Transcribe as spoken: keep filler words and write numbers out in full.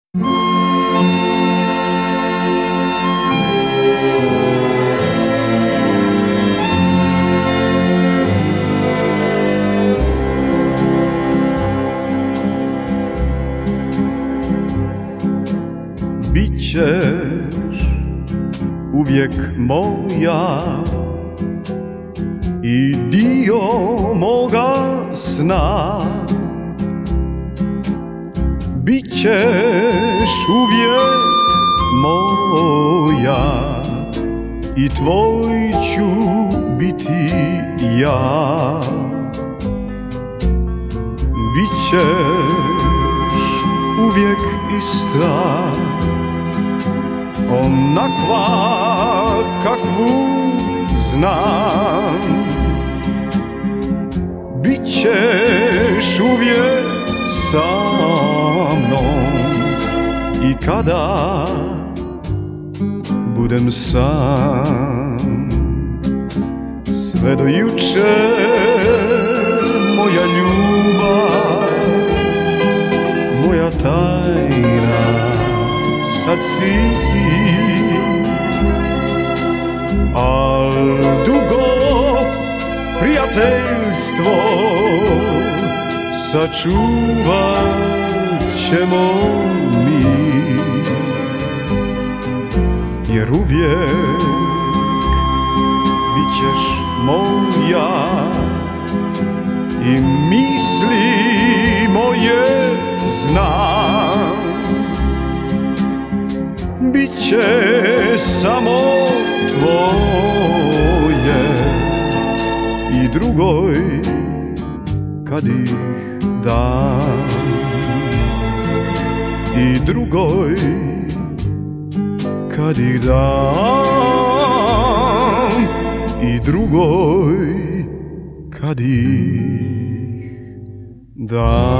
Bićeš uvijek moja i dio moga sna. Bićeš uvijek moja i tvoj ću biti ja. Bićeš uvijek ista, onakva kakvu znam. Bićeš uvijek sa mnom i kada budem sam. Sve do juče moja ljubav, moja tajna, sad si ti. Al dugo prijateljstvo sačuvat ćemo mi, jer uvijek bit ćeš moja i misli moje znam. Biće samo tvoje i drugoj kad ih dam, i drugoj kad ih dam, i drugoj kad ih dam.